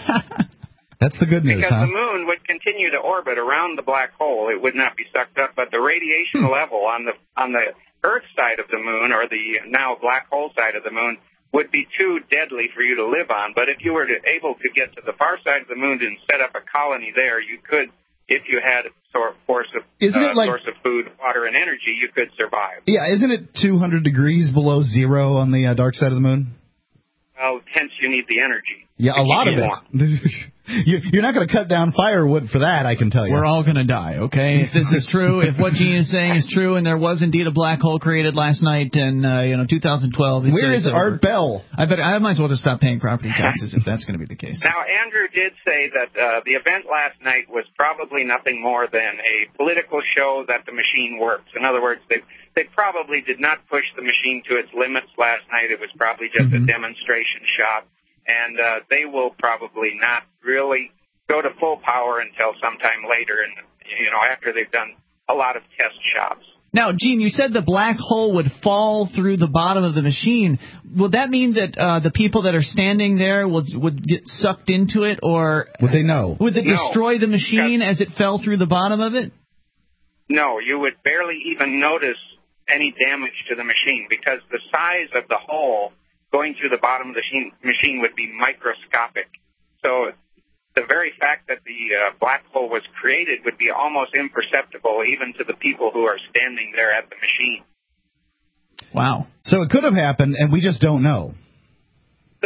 Speaker 2: That's the good news,
Speaker 14: because the moon would continue to orbit around the black hole. It would not be sucked up, but the radiation level on the Earth side of the moon, or the now black hole side of the moon, would be too deadly for you to live on. But if you were able to get to the far side of the moon and set up a colony there, you could, if you had a source of food, water, and energy, you could survive.
Speaker 2: Yeah, isn't it 200 degrees below zero on the dark side of the moon?
Speaker 14: Well, hence you need the energy.
Speaker 2: Yeah, a lot of it. You're not going to cut down firewood for that, I can tell you.
Speaker 1: We're all going to die, okay? If this is true, if what Gene is saying is true, and there was indeed a black hole created last night in 2012.
Speaker 2: Where is Art Bell?
Speaker 1: I might as well just stop paying property taxes if that's going to be the case.
Speaker 14: Now, Andrew did say that the event last night was probably nothing more than a political show that the machine works. In other words, they probably did not push the machine to its limits last night. It was probably just a demonstration shot. And they will probably not really go to full power until sometime later, and after they've done a lot of test shots.
Speaker 1: Now, Gene, you said the black hole would fall through the bottom of the machine. Would that mean that the people that are standing there would get sucked into it, or
Speaker 2: would they know?
Speaker 1: Would it destroy the machine as it fell through the bottom of it?
Speaker 14: No, you would barely even notice any damage to the machine, because the size of the hole going through the bottom of the machine would be microscopic. So the very fact that the black hole was created would be almost imperceptible even to the people who are standing there at the machine.
Speaker 1: Wow.
Speaker 2: So it could have happened, and we just don't know.
Speaker 14: Could have happened.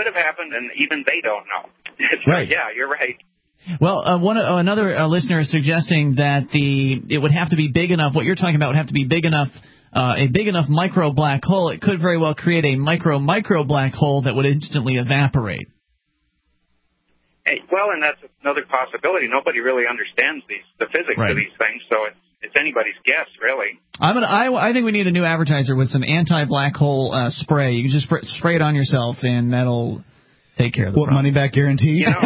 Speaker 14: doing, and even they don't know.
Speaker 1: Right.
Speaker 14: Yeah, you're right.
Speaker 1: Well, another listener is suggesting that it would have to be big enough. What you're talking about would have to be big enough, a big enough micro black hole. It could very well create a micro black hole that would instantly evaporate.
Speaker 14: Hey, well, and that's another possibility. Nobody really understands the physics of these things, so it's anybody's guess, really.
Speaker 1: I think we need a new advertiser with some anti-black hole spray. You can just spray it on yourself, and that'll take care of the problem.
Speaker 2: Money back guarantee?
Speaker 14: You know,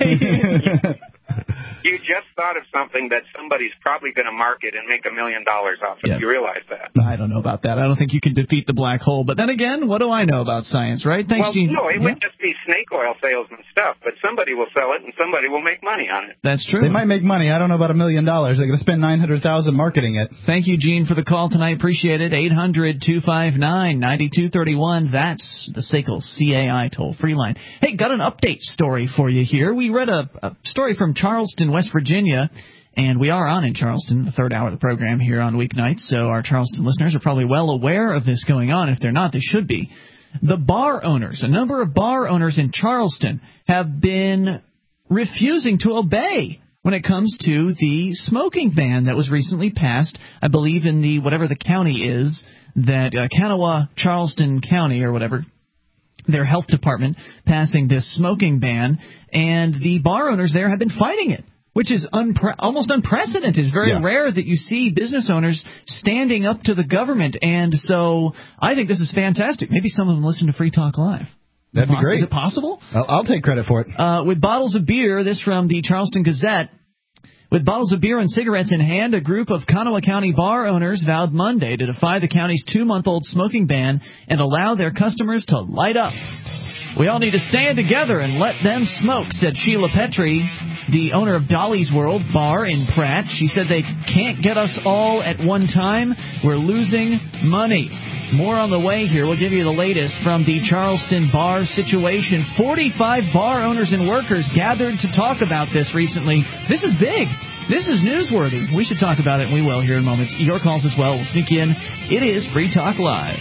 Speaker 14: you just thought of something that somebody's probably going to market and make $1 million off of. You realize that?
Speaker 1: I don't know about that. I don't think you can defeat the black hole. But then again, what do I know about science, right? Thanks, Gene.
Speaker 14: No, it would just be snake oil salesman stuff, but somebody will sell it and somebody will make money on it.
Speaker 1: That's true.
Speaker 2: They might make money. I don't know about $1 million. They're going to spend $900,000 marketing it.
Speaker 1: Thank you, Gene, for the call tonight. Appreciate it. 800-259-9231. That's the SACL CAI toll-free line. Hey, got an update story for you here. We read a story from Charleston, West Virginia, and we are on in Charleston, the third hour of the program here on weeknights, so our Charleston listeners are probably well aware of this going on. If they're not, they should be. The bar owners, a number of bar owners in Charleston, have been refusing to obey when it comes to the smoking ban that was recently passed, I believe in the whatever the county is, that Kanawha, Charleston County or whatever, their health department passing this smoking ban, and the bar owners there have been fighting it, which is almost unprecedented. It's very rare that you see business owners standing up to the government, and so I think this is fantastic. Maybe some of them listen to Free Talk Live.
Speaker 2: That'd be great.
Speaker 1: Is it possible?
Speaker 2: I'll take credit for it.
Speaker 1: With bottles of beer, this from the Charleston Gazette. With bottles of beer and cigarettes in hand, a group of Kanawha County bar owners vowed Monday to defy the county's 2-month-old smoking ban and allow their customers to light up. We all need to stand together and let them smoke, said Sheila Petrie, the owner of Dolly's World Bar in Pratt. She said they can't get us all at one time. We're losing money. More on the way here. We'll give you the latest from the Charleston bar situation. 45 bar owners and workers gathered to talk about this recently. This is big. This is newsworthy. We should talk about it, and we will here in moments. Your calls as well. We'll sneak in. It is Free Talk Live.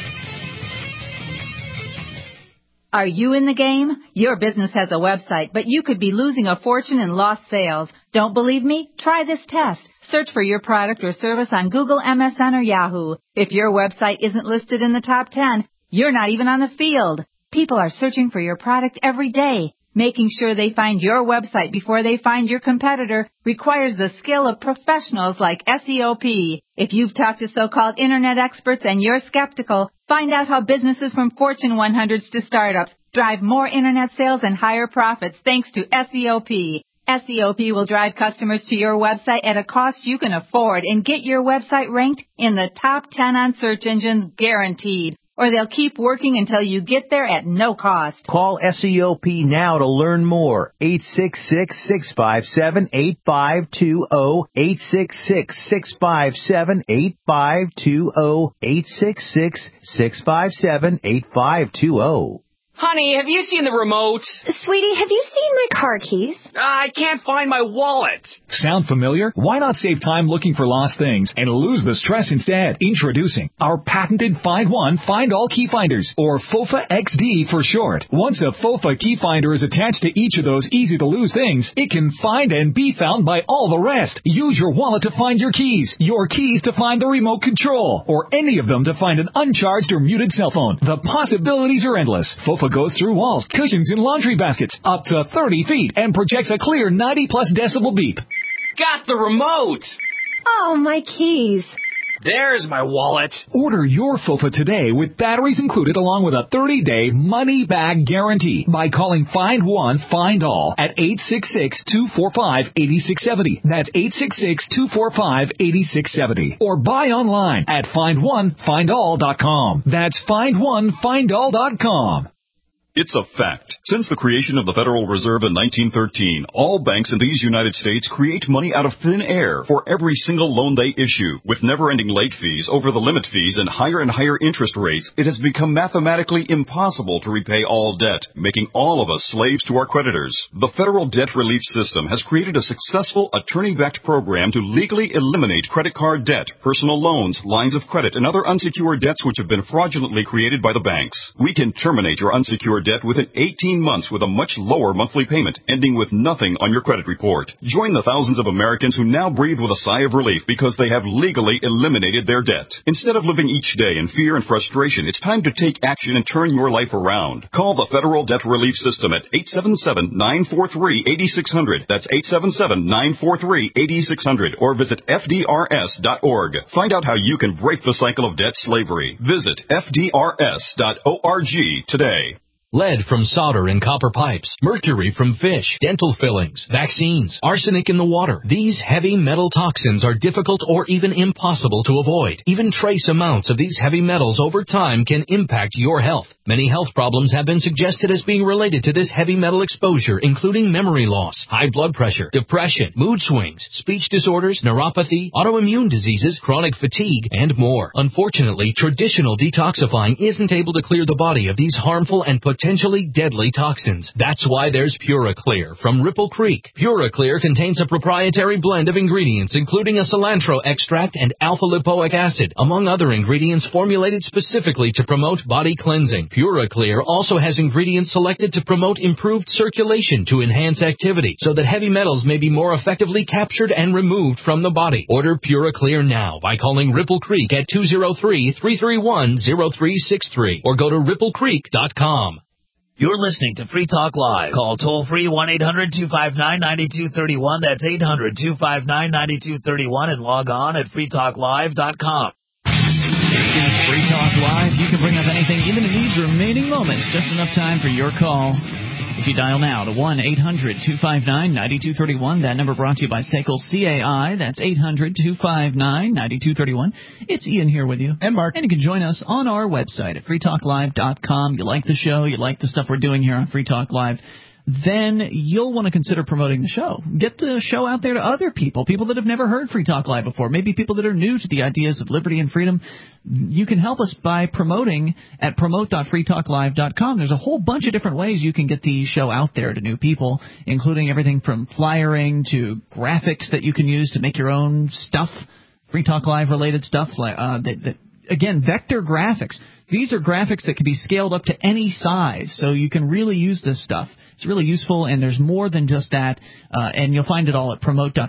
Speaker 15: Are you in the game? Your business has a website, but you could be losing a fortune in lost sales. Don't believe me? Try this test. Search for your product or service on Google, MSN, or Yahoo. If your website isn't listed in the top 10, you're not even on the field. People are searching for your product every day. Making sure they find your website before they find your competitor requires the skill of professionals like SEOP. If you've talked to so-called internet experts and you're skeptical, find out how businesses from Fortune 100s to startups drive more internet sales and higher profits thanks to SEOP. SEOP will drive customers to your website at a cost you can afford and get your website ranked in the top 10 on search engines guaranteed. Or they'll keep working until you get there at no cost.
Speaker 16: Call SEOP now to learn more. 866-657-8520. 866-657-8520. 866-657-8520.
Speaker 17: Honey, have you seen the remote?
Speaker 12: Sweetie, have you seen my car keys?
Speaker 17: I can't find my wallet.
Speaker 18: Sound familiar? Why not save time looking for lost things and lose the stress instead? Introducing our patented Find One, Find All Key Finders, or FOFA XD for short. Once a FOFA key finder is attached to each of those easy-to-lose things, it can find and be found by all the rest. Use your wallet to find your keys to find the remote control, or any of them to find an uncharged or muted cell phone. The possibilities are endless. FOFA goes through walls, cushions, and laundry baskets up to 30 feet and projects a clear 90-plus decibel beep.
Speaker 17: Got the remote!
Speaker 12: Oh, my keys.
Speaker 17: There's my wallet.
Speaker 18: Order your FOFA today with batteries included along with a 30-day money-back guarantee by calling Find One, Find All at 866-245-8670. That's 866-245-8670. Or buy online at FindOneFindAll.com. That's FindOneFindAll.com.
Speaker 19: It's a fact. Since the creation of the Federal Reserve in 1913, all banks in these United States create money out of thin air for every single loan they issue. With never-ending late fees, over-the-limit fees, and higher interest rates, it has become mathematically impossible to repay all debt, making all of us slaves to our creditors. The Federal Debt Relief System has created a successful attorney-backed program to legally eliminate credit card debt, personal loans, lines of credit, and other unsecured debts which have been fraudulently created by the banks. We can terminate your unsecured debt within 18 months with a much lower monthly payment, ending with nothing on your credit report. Join the thousands of Americans who now breathe with a sigh of relief because they have legally eliminated their debt. Instead of living each day in fear and frustration, it's time to take action and turn your life around. Call the Federal Debt Relief System at 877-943-8600. That's 877-943-8600. Or visit FDRS.org. Find out how you can break the cycle of debt slavery. Visit FDRS.org today.
Speaker 20: Lead from solder and copper pipes, mercury from fish, dental fillings, vaccines, arsenic in the water. These heavy metal toxins are difficult or even impossible to avoid. Even trace amounts of these heavy metals over time can impact your health. Many health problems have been suggested as being related to this heavy metal exposure, including memory loss, high blood pressure, depression, mood swings, speech disorders, neuropathy, autoimmune diseases, chronic fatigue, and more. Unfortunately, traditional detoxifying isn't able to clear the body of these harmful and potentially deadly toxins. That's why there's PuraClear from Ripple Creek. PuraClear contains a proprietary blend of ingredients, including a cilantro extract and alpha-lipoic acid, among other ingredients formulated specifically to promote body cleansing. PuraClear also has ingredients selected to promote improved circulation to enhance activity, so that heavy metals may be more effectively captured and removed from the body. Order PuraClear now by calling Ripple Creek at 203-331-0363 or go to ripplecreek.com.
Speaker 21: You're listening to Free Talk Live. Call toll-free 1-800-259-9231. That's 800-259-9231 and log on at freetalklive.com.
Speaker 1: This is Free Talk Live. You can bring up anything, even in these remaining moments. Just enough time for your call. If you dial now to 1-800-259-9231, that number brought to you by SACL CAI. That's 800-259-9231. It's Ian here with you.
Speaker 2: And Mark.
Speaker 1: And you can join us on our website at freetalklive.com. You like the show, you like the stuff we're doing here on Free Talk Live, then you'll want to consider promoting the show. Get the show out there to other people that have never heard Free Talk Live before, maybe people that are new to the ideas of liberty and freedom. You can help us by promoting at promote.freetalklive.com. There's a whole bunch of different ways you can get the show out there to new people, including everything from flyering to graphics that you can use to make your own stuff, Free Talk Live related stuff, like again, vector graphics. These are graphics that can be scaled up to any size, so you can really use this stuff. It's really useful, and there's more than just that, and you'll find it all at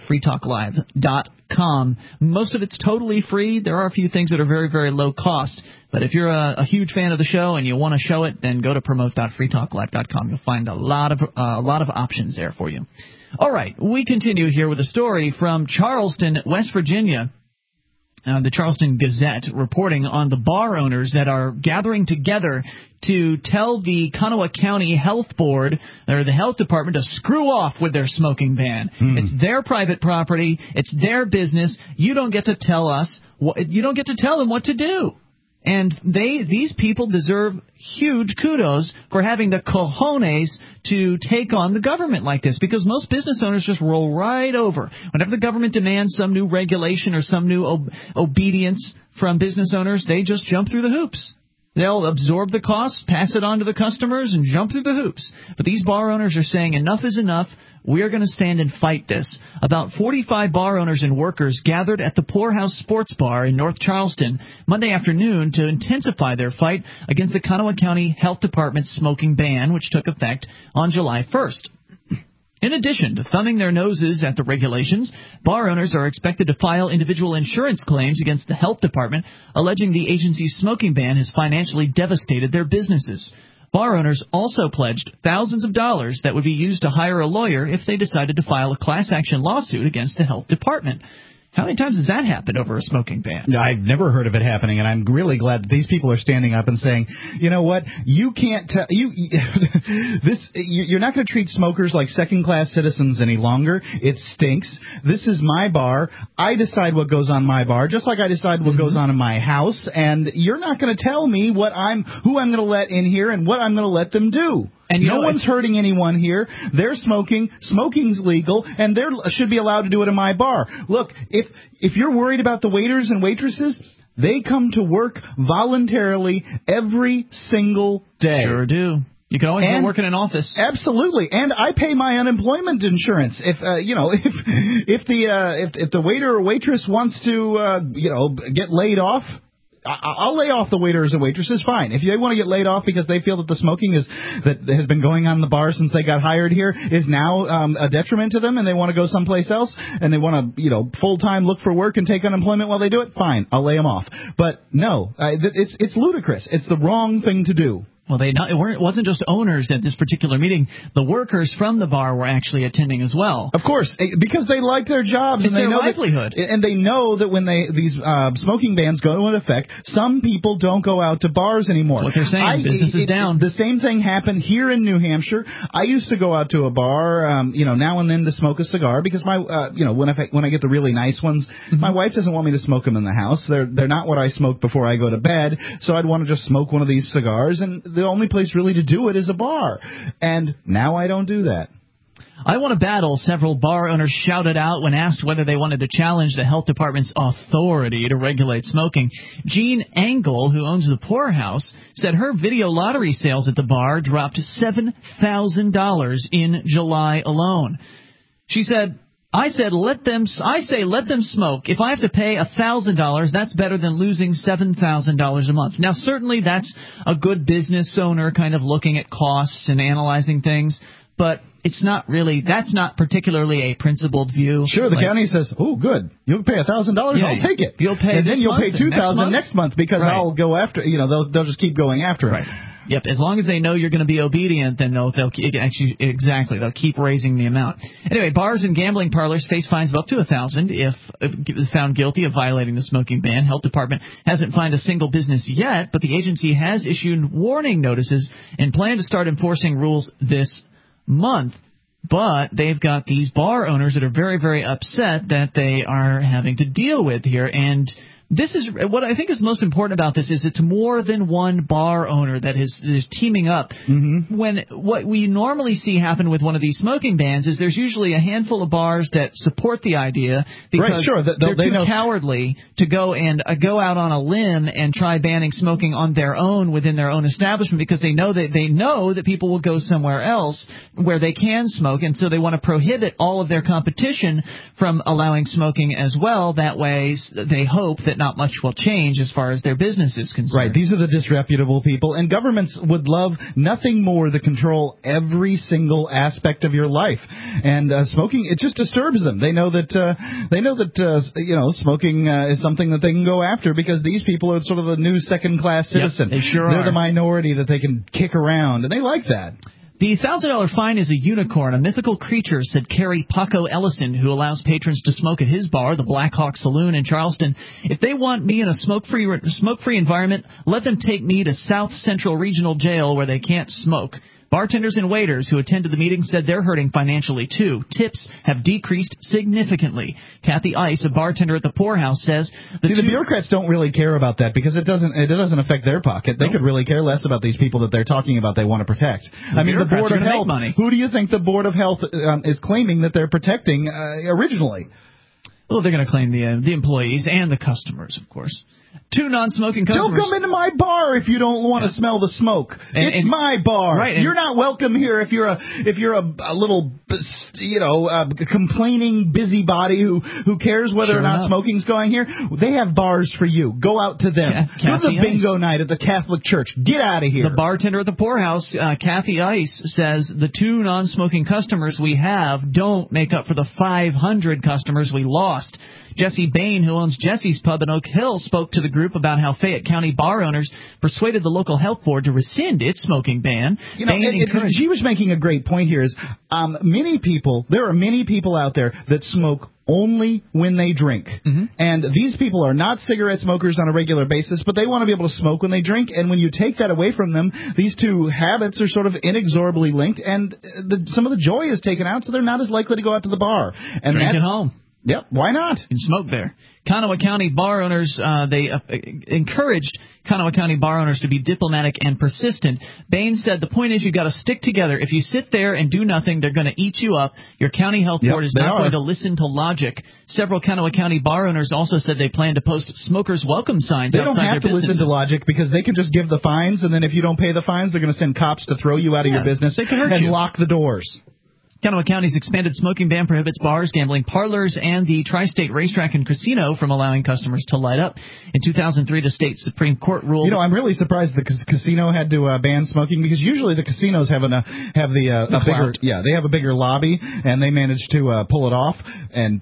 Speaker 1: promote.freetalklive.com. Most of it's totally free. There are a few things that are very, very low cost, but if you're a huge fan of the show and you want to show it, then go to promote.freetalklive.com. You'll find a lot of options there for you. All right, we continue here with a story from Charleston, West Virginia. The Charleston Gazette reporting on the bar owners that are gathering together to tell the Kanawha County Health Board or the health department to screw off with their smoking ban. It's their private property. It's their business. You don't get to tell us. You don't get to tell them what to do. And these people deserve huge kudos for having the cojones to take on the government like this, because most business owners just roll right over. Whenever the government demands some new regulation or some new obedience from business owners, they just jump through the hoops. They'll absorb the costs, pass it on to the customers, and jump through the hoops. But these bar owners are saying enough is enough. We're going to stand and fight this. About 45 bar owners and workers gathered at the Poorhouse Sports Bar in North Charleston Monday afternoon to intensify their fight against the Kanawha County Health Department's smoking ban, which took effect on July 1st. In addition to thumbing their noses at the regulations, bar owners are expected to file individual insurance claims against the health department, alleging the agency's smoking ban has financially devastated their businesses. Bar owners also pledged thousands of dollars that would be used to hire a lawyer if they decided to file a class action lawsuit against the health department. How many times has that happened over a smoking ban?
Speaker 2: I've never heard of it happening, and I'm really glad that these people are standing up and saying, you know what, you can't you're not going to treat smokers like second-class citizens any longer. It stinks. This is my bar. I decide what goes on my bar, just like I decide what goes on in my house, and you're not going to tell me who I'm going to let in here and what I'm going to let them do. And no one's hurting anyone here. They're smoking. Smoking's legal, and they should be allowed to do it in my bar. Look, if you're worried about the waiters and waitresses, they come to work voluntarily every single day.
Speaker 1: Sure do. You can always go work in an office.
Speaker 2: Absolutely, and I pay my unemployment insurance. If the waiter or waitress wants to get laid off, I'll lay off the waiters and waitresses, fine. If they want to get laid off because they feel that the smoking that has been going on in the bar since they got hired here is now a detriment to them, and they want to go someplace else, and they want to, full-time look for work and take unemployment while they do it, fine, I'll lay them off. But no, it's ludicrous. It's the wrong thing to do.
Speaker 1: Well, it wasn't just owners at this particular meeting. The workers from the bar were actually attending as well.
Speaker 2: Of course, because they like their jobs.
Speaker 1: It's
Speaker 2: and they
Speaker 1: their
Speaker 2: know
Speaker 1: livelihood.
Speaker 2: And they know that when these smoking bans go into effect, some people don't go out to bars anymore.
Speaker 1: That's what they're saying. Business is down.
Speaker 2: The same thing happened here in New Hampshire. I used to go out to a bar, now and then to smoke a cigar because my, when I get the really nice ones, my wife doesn't want me to smoke them in the house. They're not what I smoke before I go to bed. So I'd want to just smoke one of these cigars, and the only place really to do it is a bar. And now I don't do that.
Speaker 1: I want to battle, several bar owners shouted out when asked whether they wanted to challenge the health department's authority to regulate smoking. Jean Engel, who owns the Poorhouse, said her video lottery sales at the bar dropped $7,000 in July alone. She said, I say let them smoke. If I have to pay $1,000, that's better than losing $7,000 a month. Now, certainly that's a good business owner kind of looking at costs and analyzing things, but that's not particularly a principled view.
Speaker 2: Sure, the county says, oh, good, you'll pay $1,000, I'll take it.
Speaker 1: You'll pay
Speaker 2: and then you'll pay $2,000 next month because I'll go after, they'll just keep going after it.
Speaker 1: Right. Yep, as long as they know you're going to be obedient, then they'll keep raising the amount. Anyway, bars and gambling parlors face fines of up to $1,000 if found guilty of violating the smoking ban. Health Department hasn't fined a single business yet, but the agency has issued warning notices and plan to start enforcing rules this month. But they've got these bar owners that are very, very upset that they are having to deal with here, and this is what I think is most important about this is it's more than one bar owner that is teaming up. Mm-hmm. When what we normally see happen with one of these smoking bans is there's usually a handful of bars that support the idea because they're too cowardly to go out on a limb and try banning smoking on their own within their own establishment because they know that people will go somewhere else where they can smoke, and so they want to prohibit all of their competition from allowing smoking as well. That way they hope that not much will change as far as their business is concerned.
Speaker 2: Right. These are the disreputable people, and governments would love nothing more to control every single aspect of your life. And smoking, it just disturbs them. They know that smoking is something that they can go after because these people are sort of the new second-class citizen.
Speaker 1: Yep, they sure
Speaker 2: They're
Speaker 1: are.
Speaker 2: the minority that they can kick around, and they like that.
Speaker 1: The $1,000 fine is a unicorn, a mythical creature, said Kerry Paco Ellison, who allows patrons to smoke at his bar, the Black Hawk Saloon in Charleston. If they want me in a smoke-free environment, let them take me to South Central Regional Jail where they can't smoke. Bartenders and waiters who attended the meeting said they're hurting financially, too. Tips have decreased significantly. Kathy Ice, a bartender at the Poorhouse, says...
Speaker 2: the bureaucrats don't really care about that because it doesn't affect their pocket. They could really care less about these people that they're talking about they want to protect. The Board of Health, who do you think the Board of Health is claiming that they're protecting originally?
Speaker 1: Well, they're going to claim the employees and the customers, of course. 2 non-smoking customers.
Speaker 2: Don't come into my bar if you don't want to smell the smoke. It's my bar.
Speaker 1: Right,
Speaker 2: you're not welcome here if you're a little complaining busybody who cares whether or not smoking's going here. They have bars for you. Go out to them. Go to the bingo night at the Catholic Church. Get out of here.
Speaker 1: The bartender at the Poorhouse, Kathy Ice, says the 2 non-smoking customers we have don't make up for the 500 customers we lost. Jesse Bain, who owns Jesse's Pub in Oak Hill, spoke to the group about how Fayette County bar owners persuaded the local health board to rescind its smoking ban.
Speaker 2: She was making a great point here. Is there are many people out there that smoke only when they drink. Mm-hmm. And these people are not cigarette smokers on a regular basis, but they want to be able to smoke when they drink. And when you take that away from them, these 2 habits are sort of inexorably linked, and some of the joy is taken out, so they're not as likely to go out to the bar. And
Speaker 1: drink at home.
Speaker 2: Yep, why not?
Speaker 1: You can smoke there. Kanawha County bar owners, they encouraged Kanawha County bar owners to be diplomatic and persistent. Bain said the point is you got to stick together. If you sit there and do nothing, they're going to eat you up. Your county health board is not going to listen to logic. Several Kanawha County bar owners also said they plan to post smokers' welcome signs outside their businesses.
Speaker 2: They don't have to listen to logic because they can just give the fines, and then if you don't pay the fines, they're going to send cops to throw you out of your business
Speaker 1: and
Speaker 2: lock the doors.
Speaker 1: Kanawha County's expanded smoking ban prohibits bars, gambling parlors, and the Tri-State Racetrack and Casino from allowing customers to light up. In 2003, the state Supreme Court ruled...
Speaker 2: I'm really surprised the casino had to ban smoking, because usually the casinos have a bigger lobby, and they managed to pull it off. And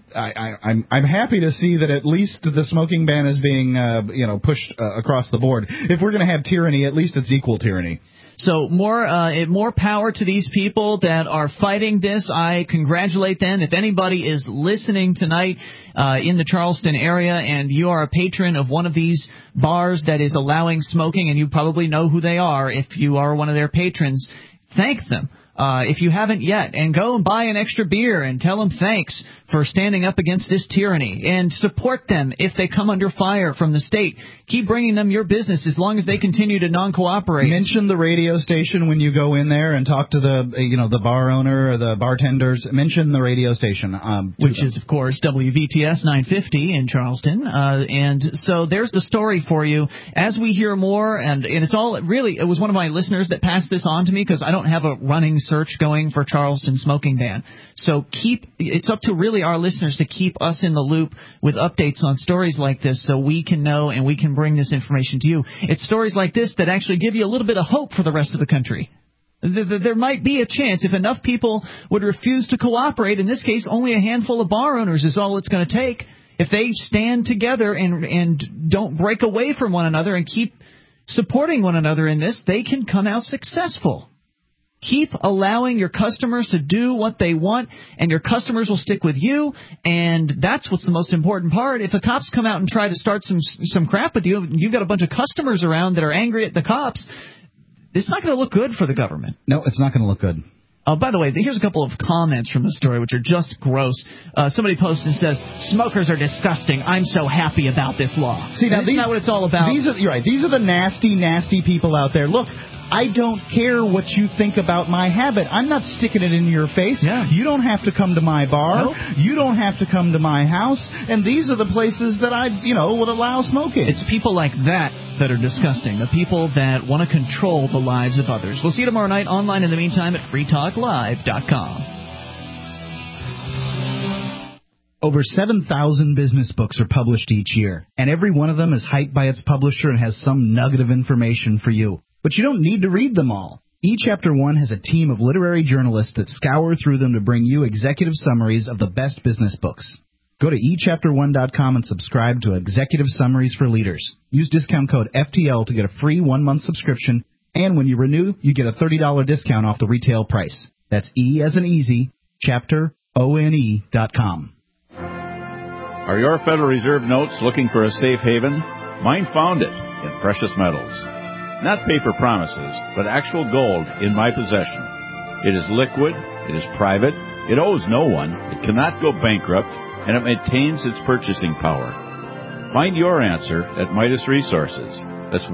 Speaker 2: I'm happy to see that at least the smoking ban is being pushed across the board. If we're going to have tyranny, at least it's equal tyranny.
Speaker 1: So more power to these people that are fighting this. I congratulate them. If anybody is listening tonight in the Charleston area and you are a patron of one of these bars that is allowing smoking, and you probably know who they are if you are one of their patrons, thank them. If you haven't yet, and go and buy an extra beer and tell them thanks for standing up against this tyranny, and support them if they come under fire from the state. Keep bringing them your business as long as they continue to non-cooperate.
Speaker 2: Mention the radio station when you go in there and talk to the bar owner or the bartenders. Mention the radio station,
Speaker 1: which is of course WVTS 950 in Charleston. And so there's the story for you. As we hear more, and it's all really, it was one of my listeners that passed this on to me, because I don't have a running search going for Charleston smoking ban. So it's up to really our listeners to keep us in the loop with updates on stories like this, so we can know and we can bring this information to you. It's stories like this that actually give you a little bit of hope for the rest of the country. There might be a chance if enough people would refuse to cooperate. In this case, only a handful of bar owners is all it's going to take. If they stand together and don't break away from one another and keep supporting one another in this, they can come out successful. Keep allowing your customers to do what they want, and your customers will stick with you, and that's what's the most important part. If the cops come out and try to start some crap with you, and you've got a bunch of customers around that are angry at the cops, it's not going to look good for the government.
Speaker 2: No, it's not going to look good.
Speaker 1: By the way, here's a couple of comments from the story, which are just gross. Somebody posted and says, "Smokers are disgusting. I'm so happy about this law."
Speaker 2: See, now
Speaker 1: isn't that what it's all about?
Speaker 2: You're right. These are the nasty, nasty people out there. Look, I don't care what you think about my habit. I'm not sticking it in your face.
Speaker 1: Yeah.
Speaker 2: You don't have to come to my bar.
Speaker 1: Nope.
Speaker 2: You don't have to come to my house. And these are the places that I, would allow smoking.
Speaker 1: It's people like that are disgusting. The people that want to control the lives of others. We'll see you tomorrow night online in the meantime at freetalklive.com.
Speaker 2: Over 7,000 business books are published each year, and every one of them is hyped by its publisher and has some nugget of information for you. But you don't need to read them all. eChapter One has a team of literary journalists that scour through them to bring you executive summaries of the best business books. Go to eChapter1.com and subscribe to Executive Summaries for Leaders. Use discount code FTL to get a free 1-month subscription, and when you renew, you get a $30 discount off the retail price. That's E as in easy, chapterone.com.
Speaker 3: Are your Federal Reserve notes looking for a safe haven? Mine found it in precious metals. Not paper promises, but actual gold in my possession. It is liquid, it is private, it owes no one, it cannot go bankrupt, and it maintains its purchasing power. Find your answer at Midas Resources. That's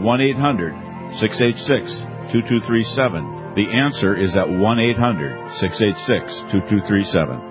Speaker 3: 1-800-686-2237. The answer is at 1-800-686-2237.